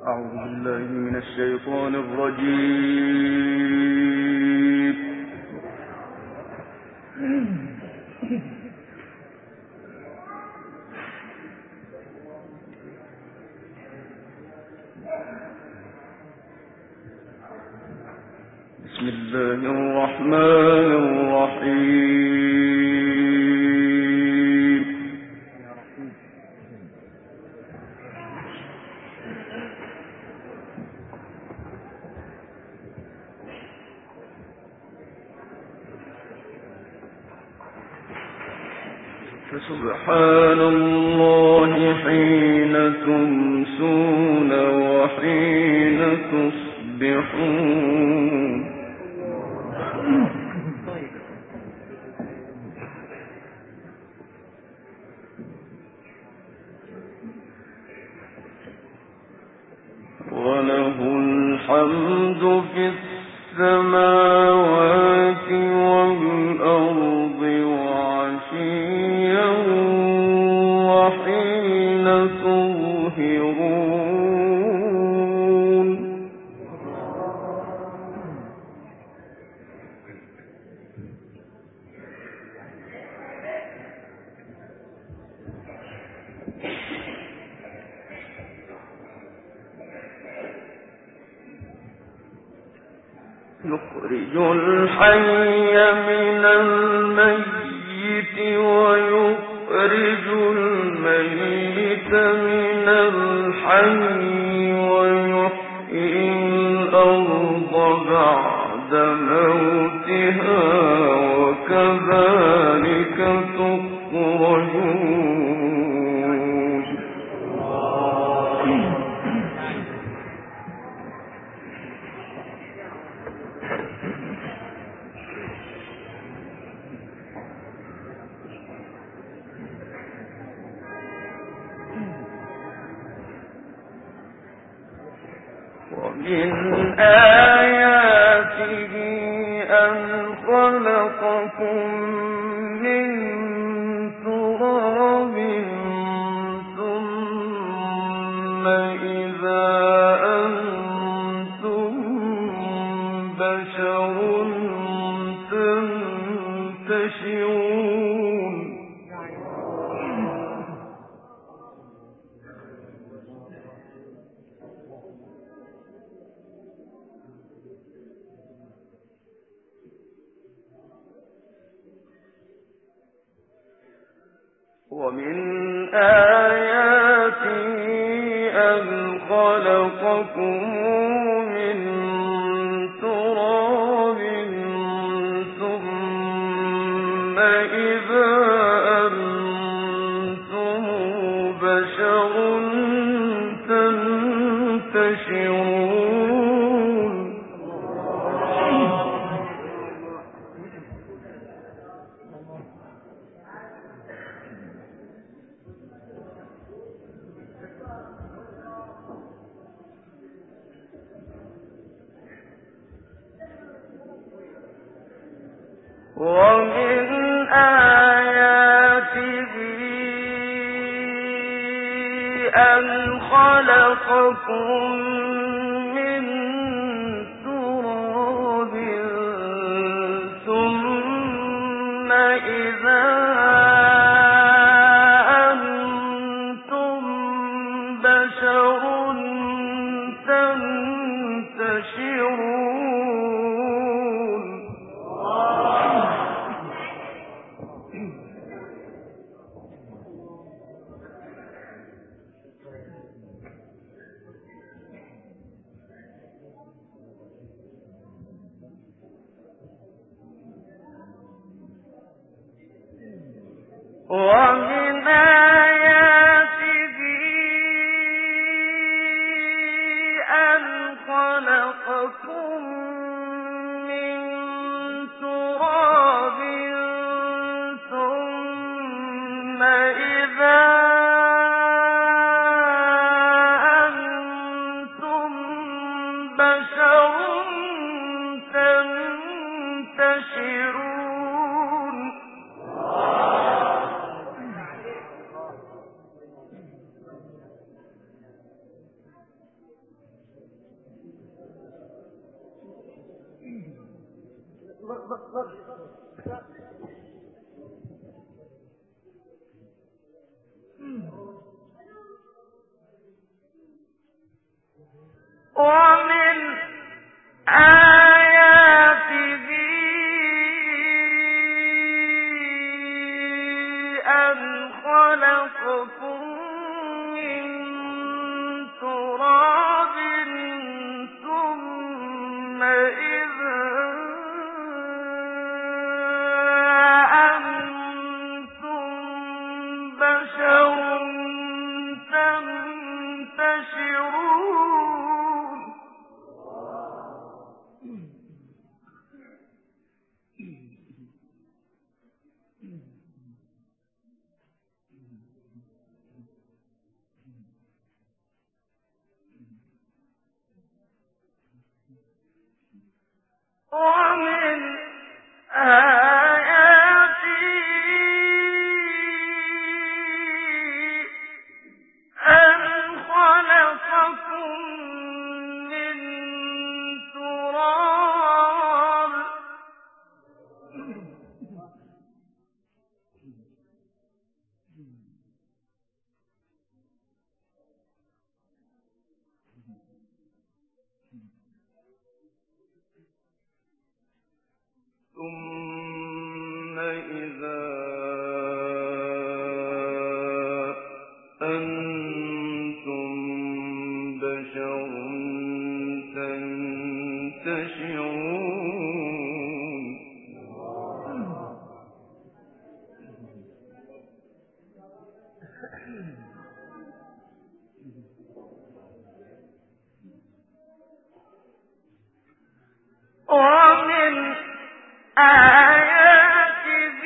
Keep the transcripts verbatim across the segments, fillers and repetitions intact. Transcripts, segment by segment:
أعوذ بالله من الشيطان الرجيم. بسم الله الرحمن الرحيم. فسبحان الله حين تمسون وحين تصبحون. وله الحمد في السماوات والأرض وعشيا وحين تظهرون. يخرج الحي من الميت ويخرج الميت من الحي ويحيي الأرض بعد موتها وكذلك تخرجون. ومن آياته أن خلقكم من تراب ثم إذا أنتم بشر تنتشرون. ومن آياته أن خلقكم من تراب ثم إذا أنتم بشر تنتشرون. ومن آياته أن خلقكم من تراب ثم إذا أنتم بشر تنتشرون. ومن آياته أن خلقكم من تراب ثم إذا أنتم بشر تنتشرون. ومن آياته أن خلقكم من تراب ثم إذا أنتم بشر تنتشرون. ومن آياته أن خلقكم من تراب ثم إذا أنتم بشر تنتشرون. ومن آياته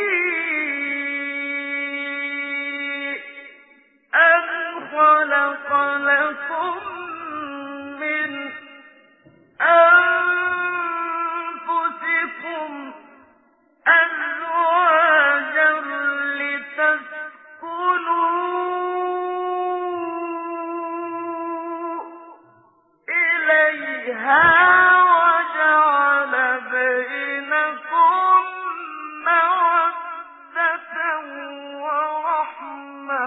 أن خلق لكم من أنفسكم أزواجا لتسكنوا إليها وجعل بينكم مودة ورحمة.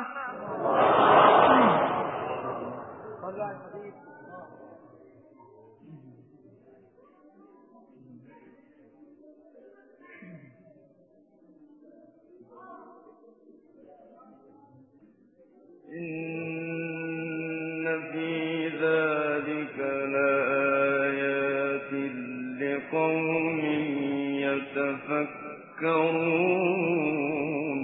إن في ذلك لآيات لقوم يتفكرون.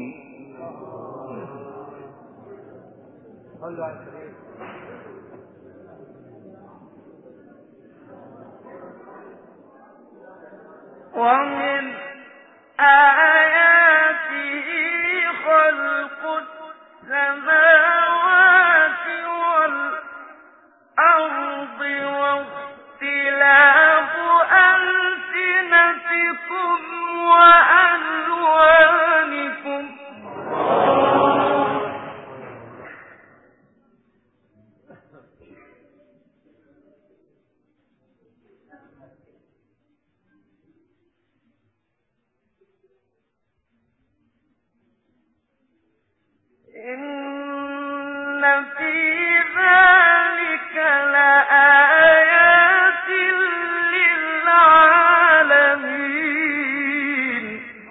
ومن آياته خلق السماوات والأرض واختلاف ألسنتكم وألوانكم. إن في ذلك لآيات للعالمين.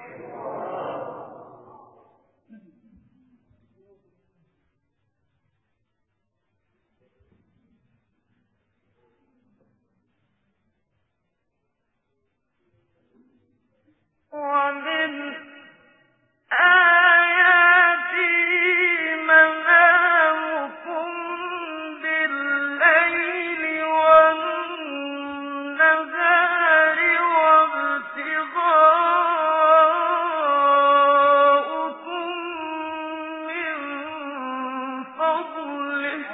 ومن آياته منامكم بالليل والنهار وابتغاؤكم من فضله.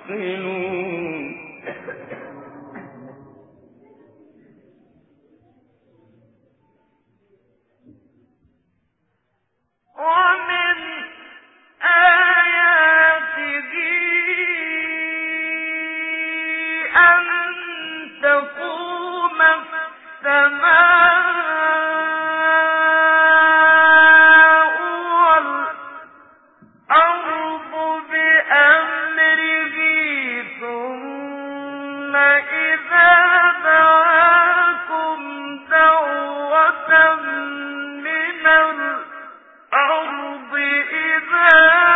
تعقلون ومن آياته أن تقوم السماء والأرض بأمره ثم إذا دعاكم دعوة من الأرض إذا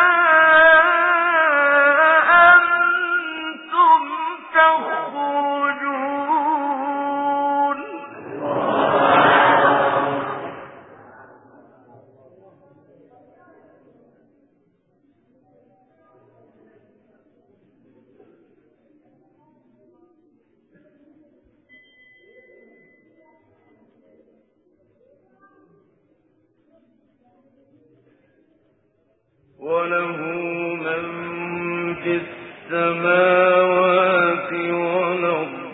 أنتم تخرجون وله من في السماوات والأرض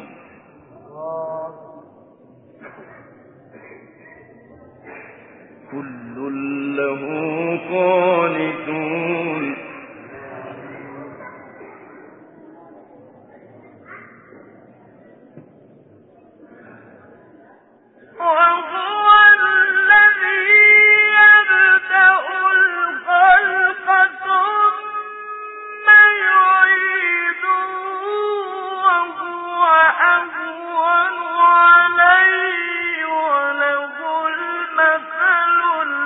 كل له قانتون وهو الذي يبدأ الخلق ثم يعيده وهو أهون عليه وله المثل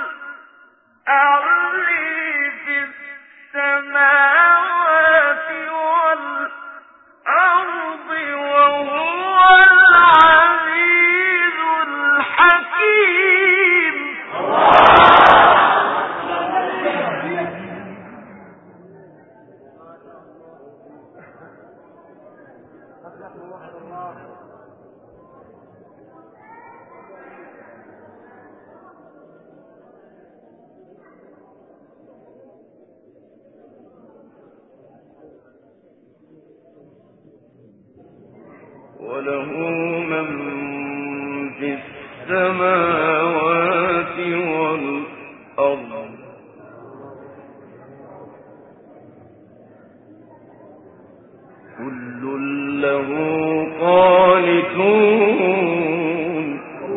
الأعلى في السماوات والأرض وهو العزيز الحكيم وله من في السماوات والأرض كل له قانتون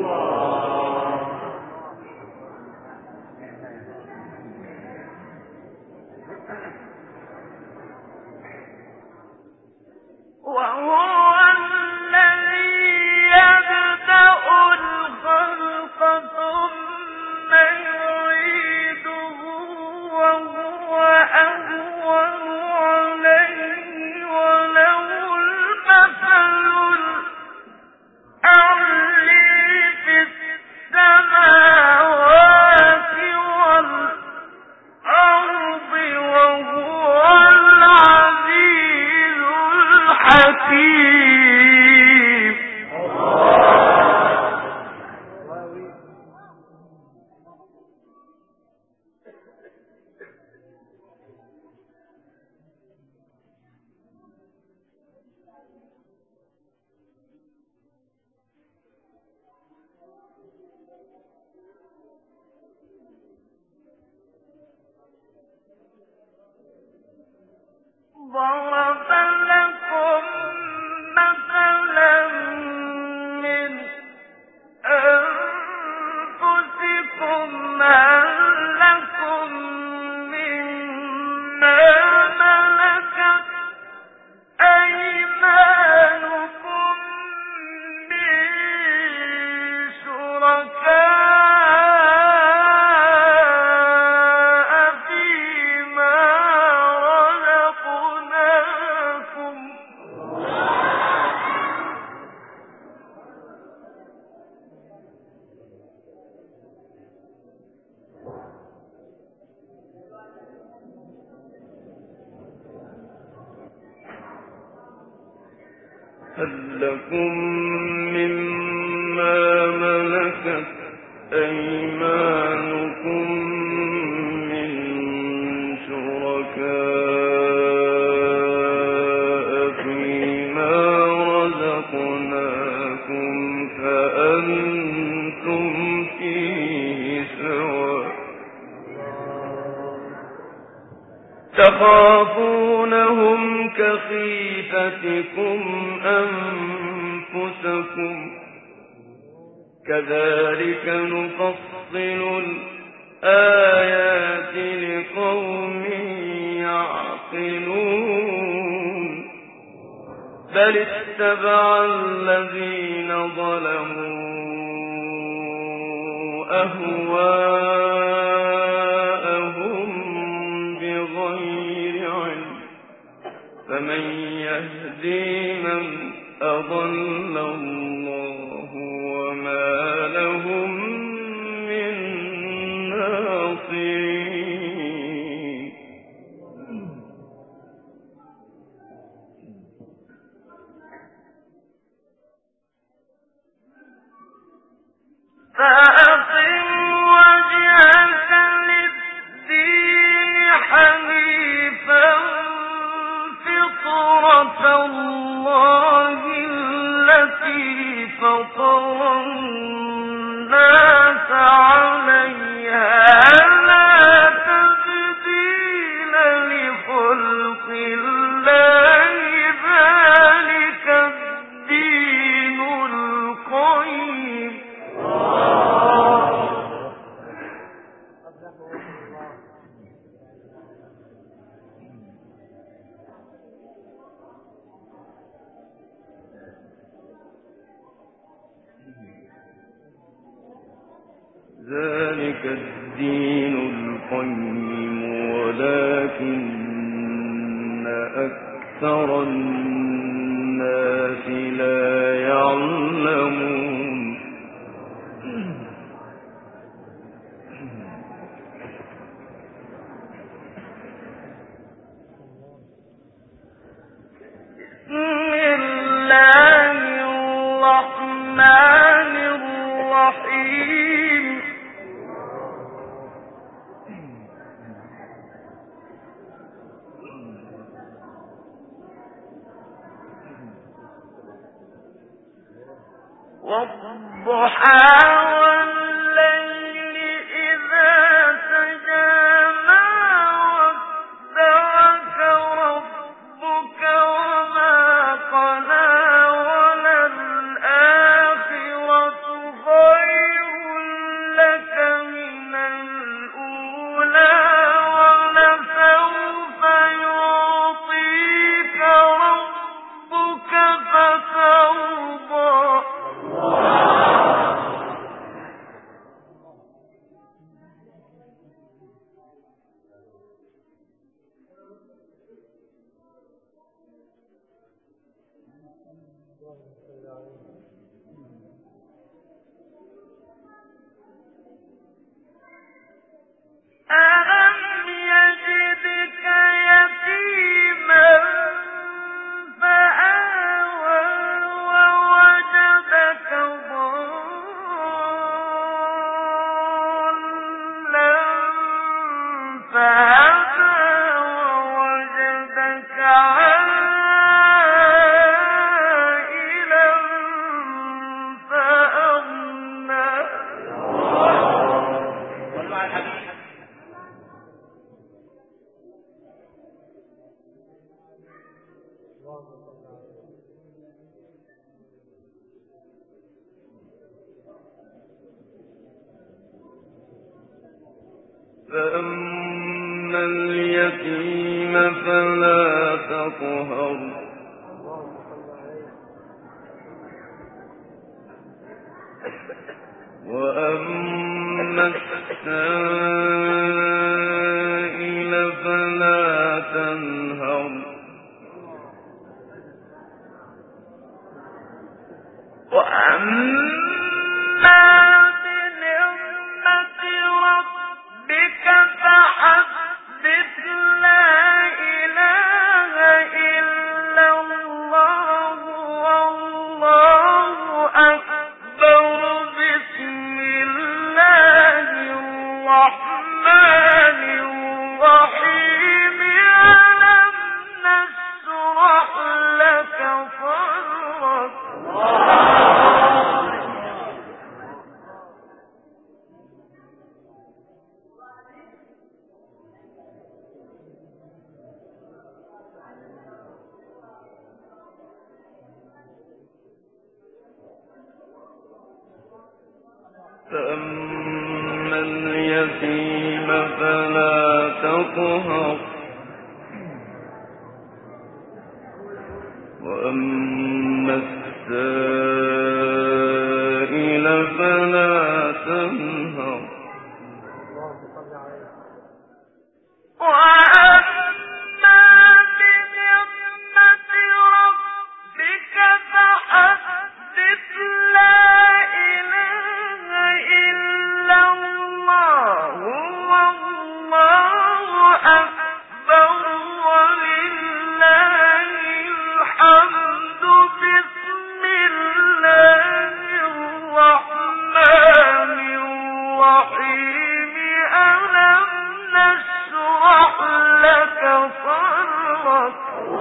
وهو الذي يبدأ الخلق ثم يعيده وهو أهون عليه وله المثل الأعلى في السماوات والأرض وهو العزيز الحكيم ضرب لكم مثلا من أنفسكم هل لكم مما ملكت أيمانكم من شركاء فيما رزقناكم هل لكم مما ملكت أيمانكم من شركاء تخافونهم كخيفتكم أنفسكم كذلك نفصل الآيات لقوم يعقلون بل اتبع الذين ظلموا أهواءهم بغير علم فمن يهدي من أضل الله وما لهم من ناصرين فأقم وجهك للدين حنيفا فطرة الله التي فطر الناس عليها لا تبديل لخلق الله ذلك الدين القيم ذلك الدين القيم ولكن أكثر الناس لا يعلمون بسم الله الرحمن الرحيم والضحى والليل إذا سجى ما ودعك ربك وما قلى وللآخرة خير لك من الأولى ولسوف يعطيك ربك فترضى ألم يجدك يتيما فآوى ووجدك ضالا فهدى ووجدك عائلا فأغنى فأما اليتيم فلا تقهر وأما السائل فلا تنهر وأما بنعمة ربك فحدث لا إله إلا الله والله أكبر بسم الله الرحمن الرحيم ألم نشرح لك صدرك تقهر وأما السائل فلا تنهر وأما بنعمة ربك فحدث لا إله إلا الله والله أكبر ولله الحمد بسم الله الرحمن الرحيم ألم نشرح لك صدرك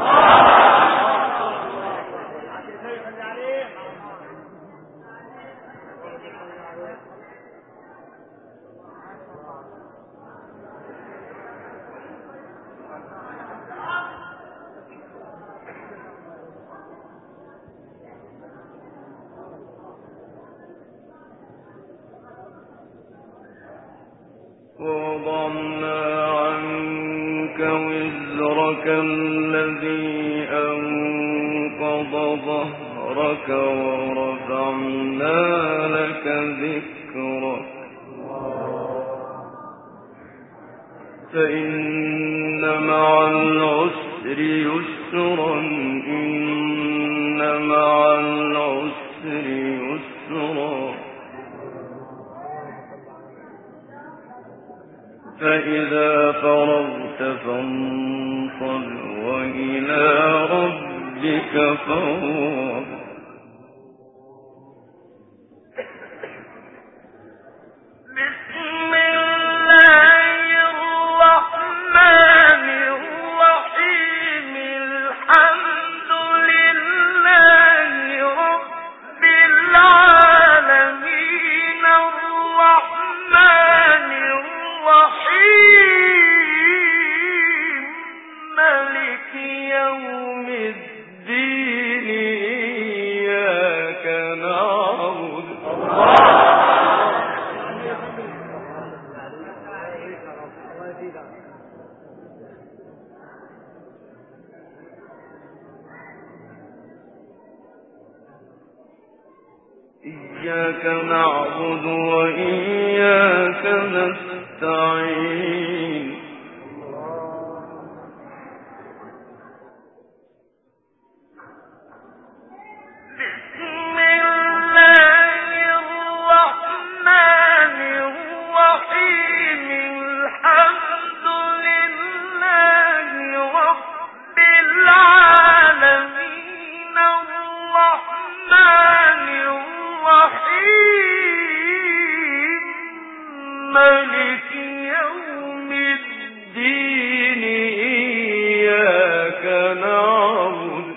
ووضعنا عنك وزرك الذي أنقض ظهرك ورفعنا لك ذكرك فإن مع العسر يسرا إن مع العسر يسرا فإذا فرغت فانصب وإلى ربك فارغب بسم الله الرحمن الرحيم الحمد لله رب العالمين الرحمن الرحيم مالك يوم الدين إياك نعبد إياك نعبد وإياك نستعين بسم الله الرحمن الرحيم الحمد لله رب العالمين الرحمن الرحيم مالك يوم الدين إياك نعبد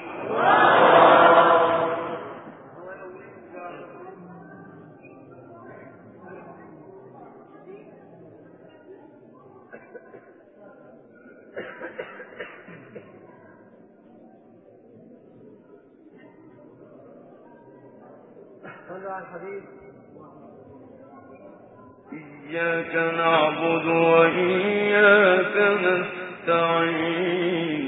إياك نعبد وإياك نستعين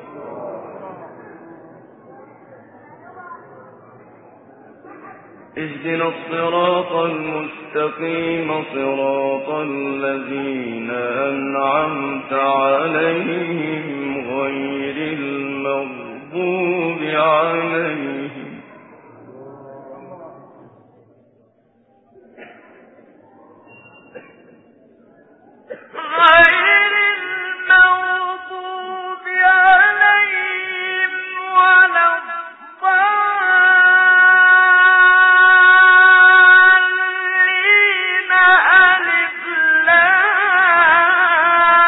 اهدنا الصراط المستقيم صراط الذين أنعمت عليهم غير المغضوب عليهم غير المغضوب عليهم ولا الضالين ألف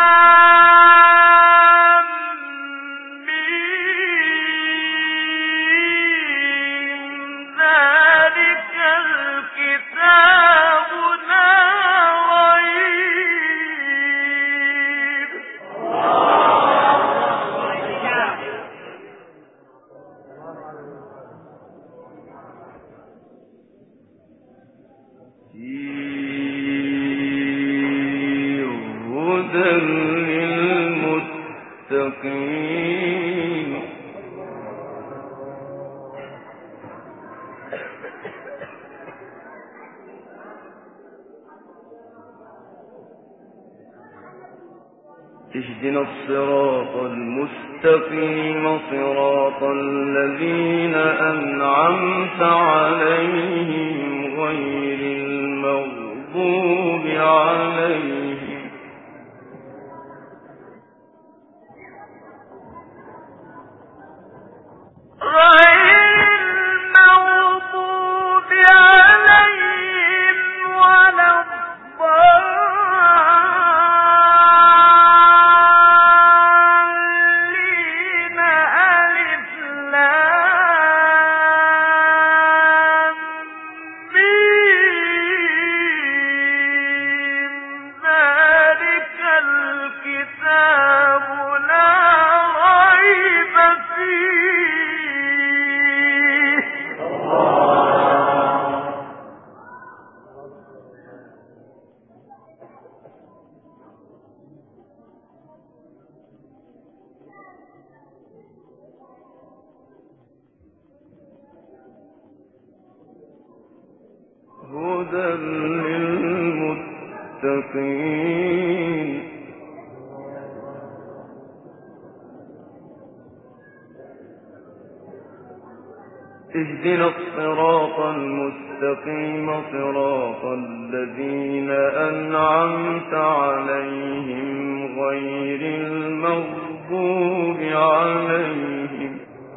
لام ميم اهدنا الصراط المستقيم صراط الذين أنعمت عليهم غير المغضوب عليهم هدى للمتقين اهدنا الصراط المستقيم صراط الذين أنعمت عليهم غير المغضوب عليهم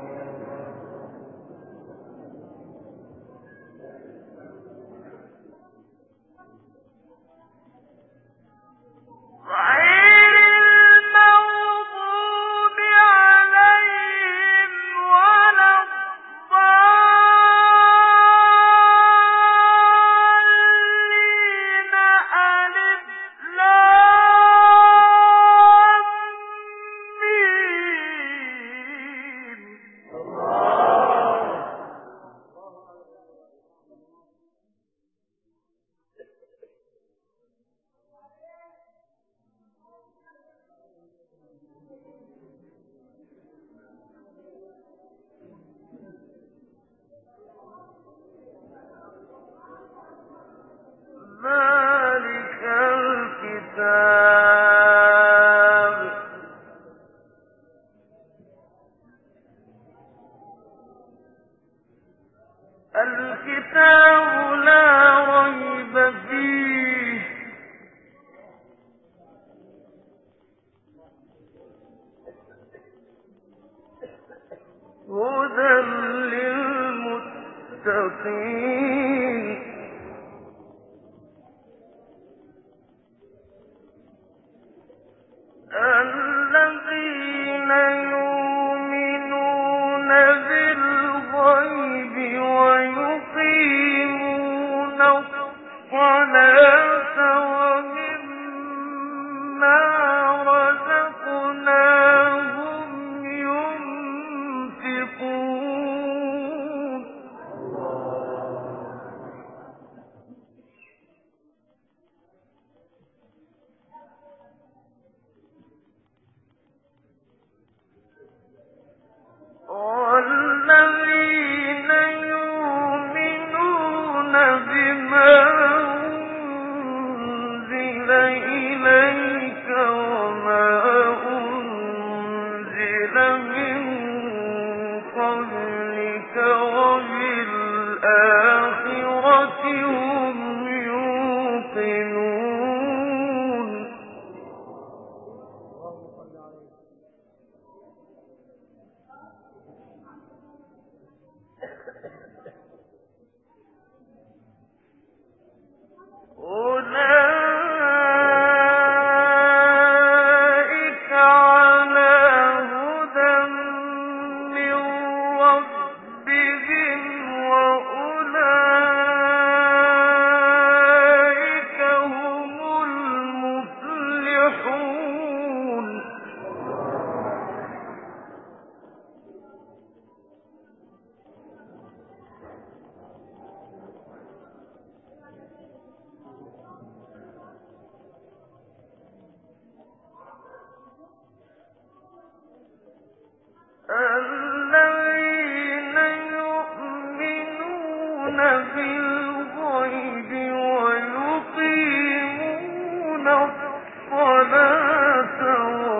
ذلك الكتاب الكتاب لا ريب فيه هدى للمتقين الذين يؤمنون بالغيب ويقيمون الصلاة ومما رزقناهم ينفقون والذين يؤمنون بما أنزل إليك وما أنزل من قبلك وبالآخرة هم يوقنون أولئك على هدى من ربهم وأولئك هم المفلحون الذين يؤمنون بالغيب ويقيمون الصلاة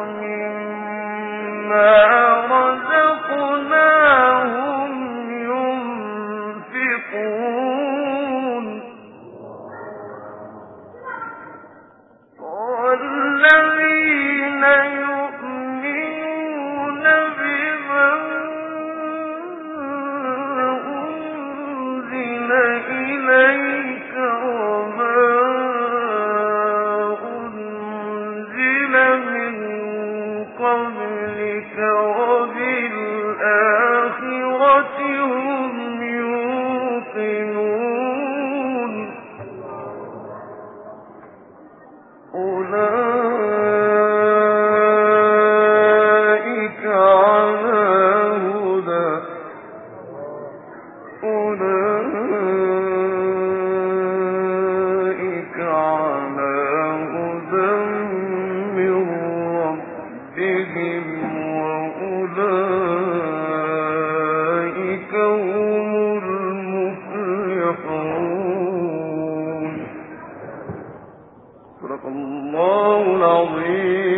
صدق الله العظيم.